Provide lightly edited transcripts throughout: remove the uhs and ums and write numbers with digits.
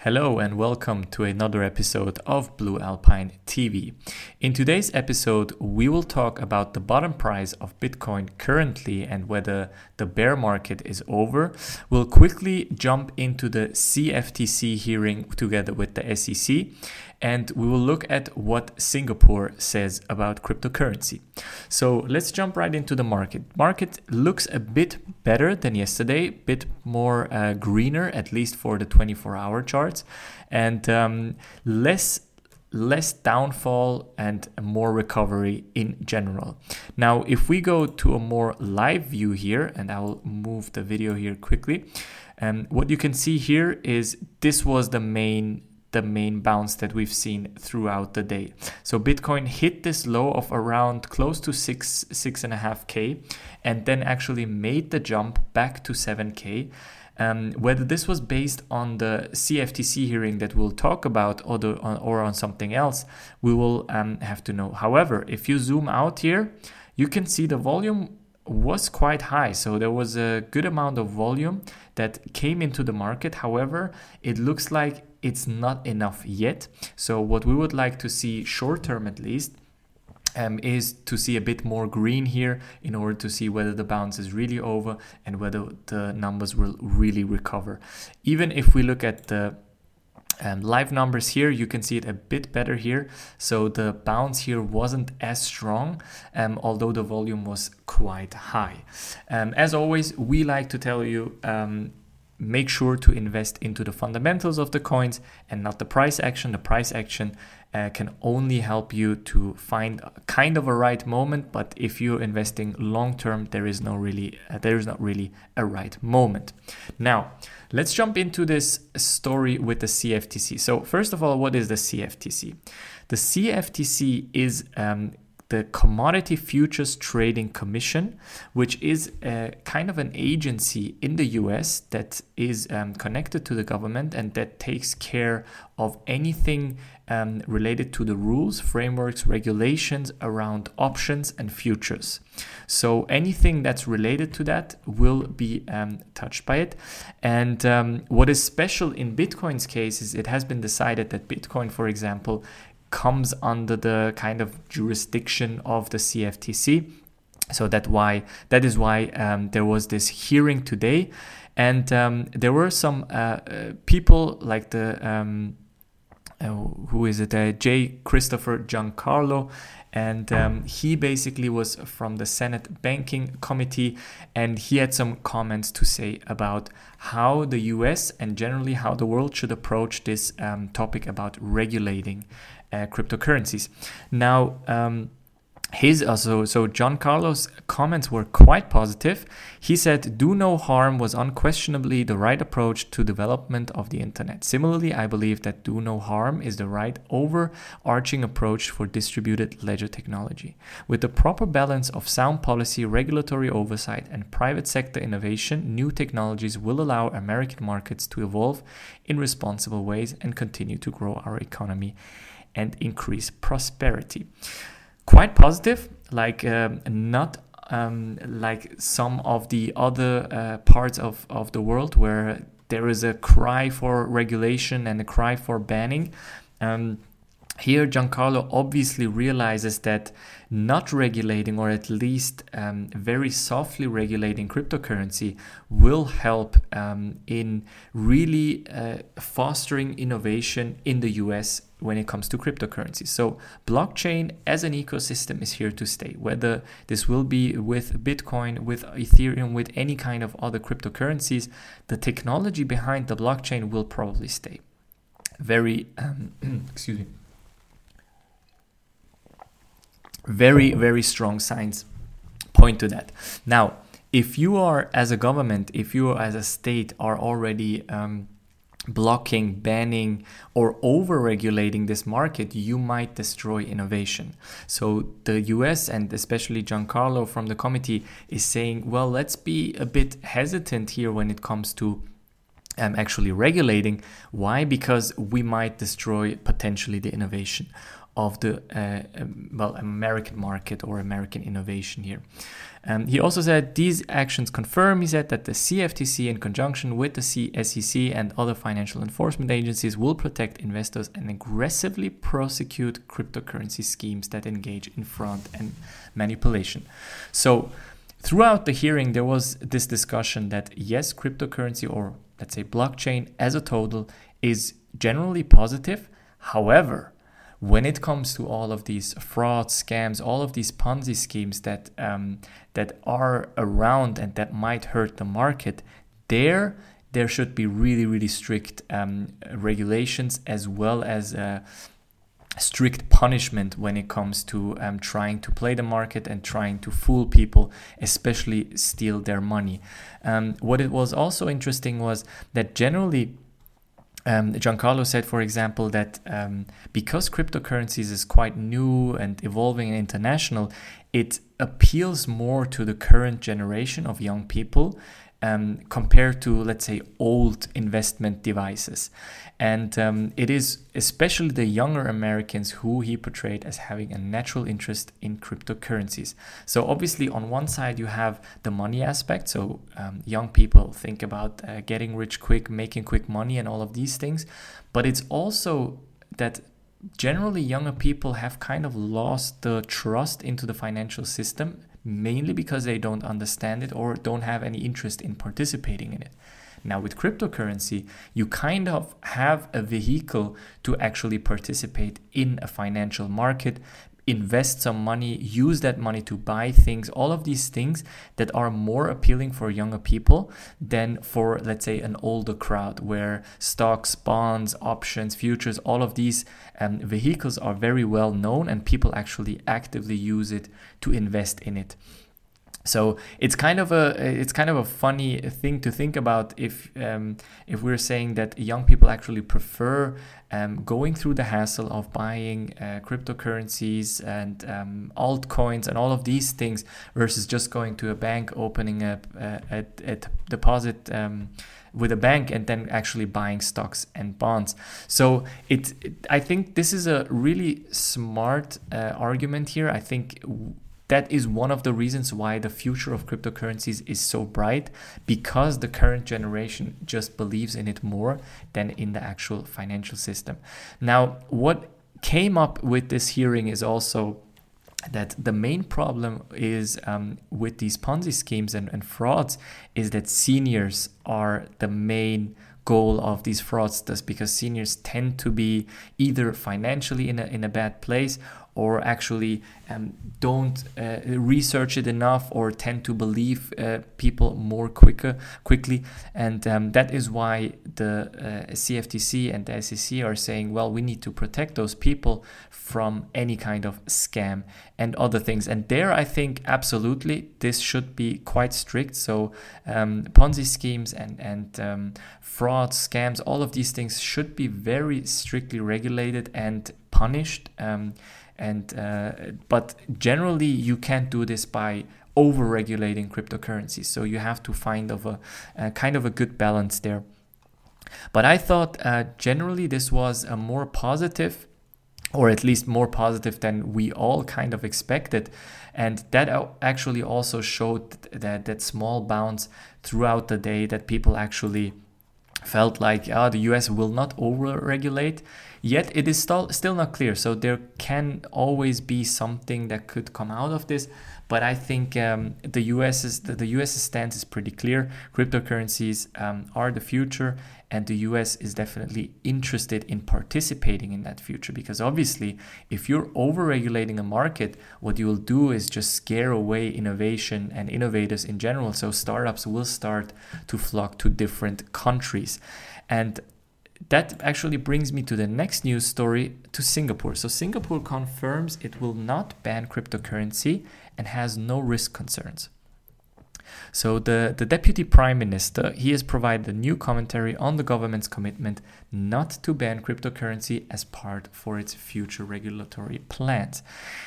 Hello and welcome to another episode of Blue Alpine TV. In today's episode, we will talk about the bottom price of Bitcoin currently and whether the bear market is over. We'll quickly jump into the CFTC hearing together with the SEC, and we will look at what Singapore says about cryptocurrency. So let's jump right into the market. Market looks a bit better than yesterday, a bit more greener, at least for the 24-hour charts, and less downfall and more recovery in general. Now, if we go to a more live view here, and I will move the video here quickly, what you can see here is this was the main bounce that we've seen throughout the day. So Bitcoin hit this low of around close to 6.5K and then actually made the jump back to 7K. Whether this was based on the CFTC hearing that we'll talk about or on something else, we will have to know. However, if you zoom out here, you can see the volume was quite high. So there was a good amount of volume that came into the market. However, it looks like it's not enough yet. So what we would like to see short term at least is to see a bit more green here in order to see whether the bounce is really over and whether the numbers will really recover. Even if we look at the live numbers here, you can see it a bit better here. So the bounce here wasn't as strong, although the volume was quite high. As always, we like to tell you, make sure to invest into the fundamentals of the coins and not the price action. The price action can only help you to find kind of a right moment, but if you're investing long term, there is not really a right moment. Now, let's jump into this story with the CFTC. So first of all, what is the CFTC? The CFTC is the Commodity Futures Trading Commission, which is a kind of an agency in the US that is connected to the government and that takes care of anything related to the rules, frameworks, regulations around options and futures. So anything that's related to that will be touched by it. And what is special in Bitcoin's case is it has been decided that Bitcoin, for example, comes under the kind of jurisdiction of the CFTC. So that is why there was this hearing today. And there were some people like the, J. Christopher Giancarlo, and he basically was from the Senate Banking Committee, and he had some comments to say about how the US and generally how the world should approach this topic about regulating cryptocurrencies. Now, Giancarlo's comments were quite positive. He said, "Do no harm was unquestionably the right approach to development of the internet. Similarly, I believe that do no harm is the right overarching approach for distributed ledger technology. With the proper balance of sound policy, regulatory oversight, and private sector innovation, new technologies will allow American markets to evolve in responsible ways and continue to grow our economy and increase prosperity." Quite positive, like not like some of the other parts of the world where there is a cry for regulation and a cry for banning. Here, Giancarlo obviously realizes that not regulating, or at least very softly regulating cryptocurrency, will help in really fostering innovation in the US when it comes to cryptocurrency. So blockchain as an ecosystem is here to stay. Whether this will be with Bitcoin, with Ethereum, with any kind of other cryptocurrencies, the technology behind the blockchain will probably stay. Very, very, very strong signs point to that. Now, if you are as a government, if you as a state are already blocking, banning, or over-regulating this market, you might destroy innovation. So the US and especially Giancarlo from the committee is saying, well, let's be a bit hesitant here when it comes to actually regulating. Why? Because we might destroy potentially the innovation. of the American market or American innovation here. He also said these actions confirm, he said, that the CFTC in conjunction with the SEC and other financial enforcement agencies will protect investors and aggressively prosecute cryptocurrency schemes that engage in fraud and manipulation. So throughout the hearing, there was this discussion that yes, cryptocurrency, or let's say blockchain as a total, is generally positive. However, when it comes to all of these fraud scams, all of these Ponzi schemes that are around and that might hurt the market, there should be really, really strict regulations, as well as strict punishment when it comes to trying to play the market and trying to fool people, especially steal their money. What it was also interesting was that generally, Giancarlo said, for example, that because cryptocurrencies is quite new and evolving and international, it appeals more to the current generation of young people compared to, let's say, old investment devices. And it is especially the younger Americans who he portrayed as having a natural interest in cryptocurrencies. So obviously on one side you have the money aspect. So young people think about getting rich quick, making quick money and all of these things. But it's also that generally younger people have kind of lost the trust into the financial system, mainly because they don't understand it or don't have any interest in participating in it. Now with cryptocurrency, you kind of have a vehicle to actually participate in a financial market, invest some money, use that money to buy things, all of these things that are more appealing for younger people than for, let's say, an older crowd, where stocks, bonds, options, futures, all of these vehicles are very well known and people actually actively use it to invest in it. So it's kind of a funny thing to think about if we're saying that young people actually prefer going through the hassle of buying cryptocurrencies and altcoins and all of these things versus just going to a bank, opening a deposit with a bank and then actually buying stocks and bonds. So I think this is a really smart argument here. I think that is one of the reasons why the future of cryptocurrencies is so bright, because the current generation just believes in it more than in the actual financial system. Now, what came up with this hearing is also that the main problem is with these Ponzi schemes and frauds is that seniors are the main goal of these fraudsters, because seniors tend to be either financially in a bad place or actually don't research it enough or tend to believe people more quickly. And that is why the CFTC and the SEC are saying, well, we need to protect those people from any kind of scam and other things. And there, I think, absolutely, this should be quite strict. So Ponzi schemes and fraud, scams, all of these things should be very strictly regulated and punished. But generally, you can't do this by over-regulating cryptocurrencies. So you have to find a kind of a good balance there. But I thought generally this was a more positive, or at least more positive than we all kind of expected. And that actually also showed that small bounce throughout the day, that people actually felt like the US will not over-regulate. Yet it is still not clear. So there can always be something that could come out of this. But I think the US's stance is pretty clear. Cryptocurrencies are the future, and the US is definitely interested in participating in that future. Because obviously, if you're over-regulating a market, what you will do is just scare away innovation and innovators in general. So startups will start to flock to different countries. And that actually brings me to the next news story, to Singapore. So Singapore confirms it will not ban cryptocurrency and has no risk concerns. So the Deputy Prime Minister, he has provided a new commentary on the government's commitment not to ban cryptocurrency as part for its future regulatory plans.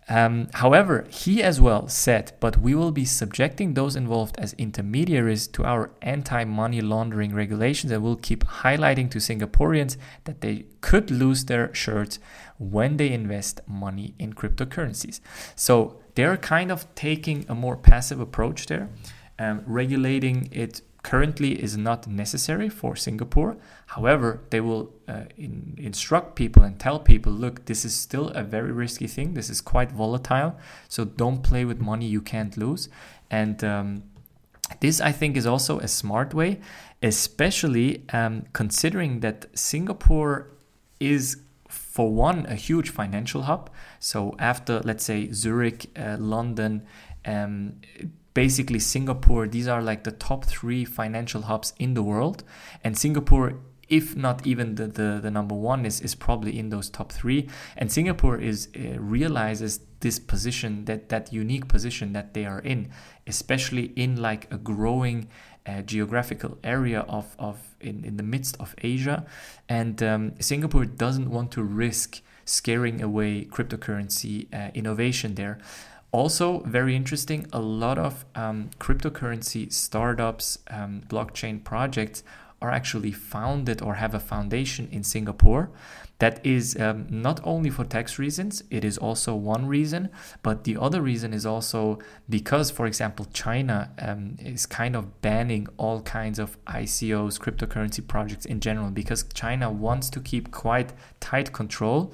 However, he as well said, but we will be subjecting those involved as intermediaries to our anti-money laundering regulations, and will keep highlighting to Singaporeans that they could lose their shirts when they invest money in cryptocurrencies. So they're kind of taking a more passive approach there. Regulating it currently is not necessary for Singapore. However, they will instruct people and tell people, look, this is still a very risky thing. This is quite volatile. So don't play with money you can't lose. And this, I think, is also a smart way, especially considering that Singapore is, for one, a huge financial hub. So after, let's say, Zurich, London, basically Singapore, these are like the top 3 financial hubs in the world. And Singapore, if not even the number one, is probably in those top 3. And Singapore realizes this position, that unique position that they are in, especially in like a growing geographical area in the midst of Asia. And Singapore doesn't want to risk scaring away cryptocurrency innovation there. Also, very interesting, a lot of cryptocurrency startups, blockchain projects are actually founded or have a foundation in Singapore. That is not only for tax reasons, it is also one reason, but the other reason is also because, for example, China is kind of banning all kinds of ICOs, cryptocurrency projects in general, because China wants to keep quite tight control.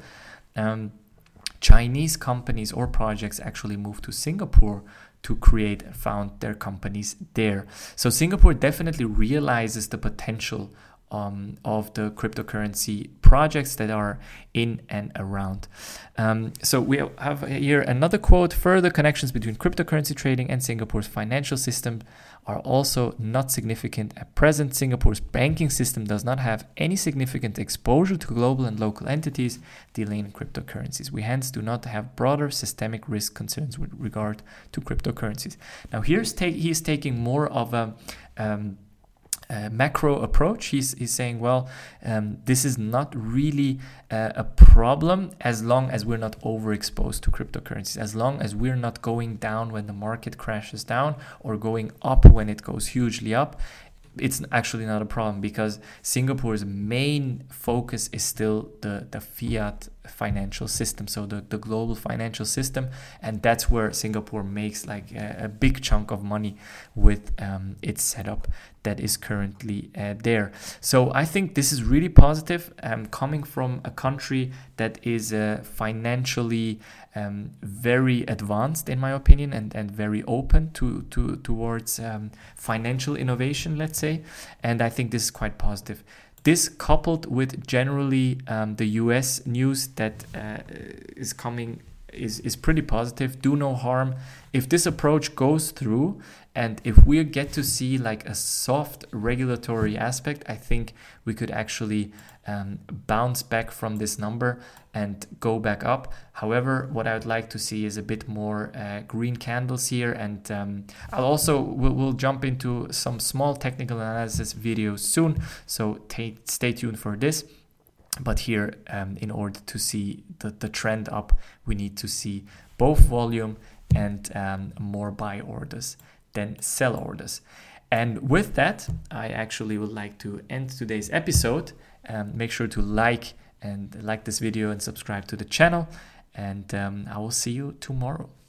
Chinese companies or projects actually move to Singapore to create and found their companies there. So Singapore definitely realizes the potential of the cryptocurrency projects that are in and around. So we have here another quote: further connections between cryptocurrency trading and Singapore's financial system are also not significant at present. Singapore's banking system does not have any significant exposure to global and local entities dealing in cryptocurrencies. We hence do not have broader systemic risk concerns with regard to cryptocurrencies. Now he's taking more of a macro approach. He's saying, well, this is not really a problem as long as we're not overexposed to cryptocurrencies, as long as we're not going down when the market crashes down or going up when it goes hugely up. It's actually not a problem, because Singapore's main focus is still the fiat financial system, so the global financial system, and that's where Singapore makes like a big chunk of money with its setup that is currently there. So I think this is really positive, coming from a country that is financially very advanced, in my opinion, and very open towards financial innovation, let's say. And I think this is quite positive. This, coupled with generally the US news that is coming, is pretty positive. Do no harm. If this approach goes through, and if we get to see like a soft regulatory aspect, I think we could actually bounce back from this number and go back up. However, what I would like to see is a bit more green candles here, and we'll jump into some small technical analysis videos soon, so stay tuned for this. But here, in order to see the trend up, we need to see both volume and more buy orders than sell orders. And with that, I actually would like to end today's episode. Make sure to like this video and subscribe to the channel, and I will see you tomorrow.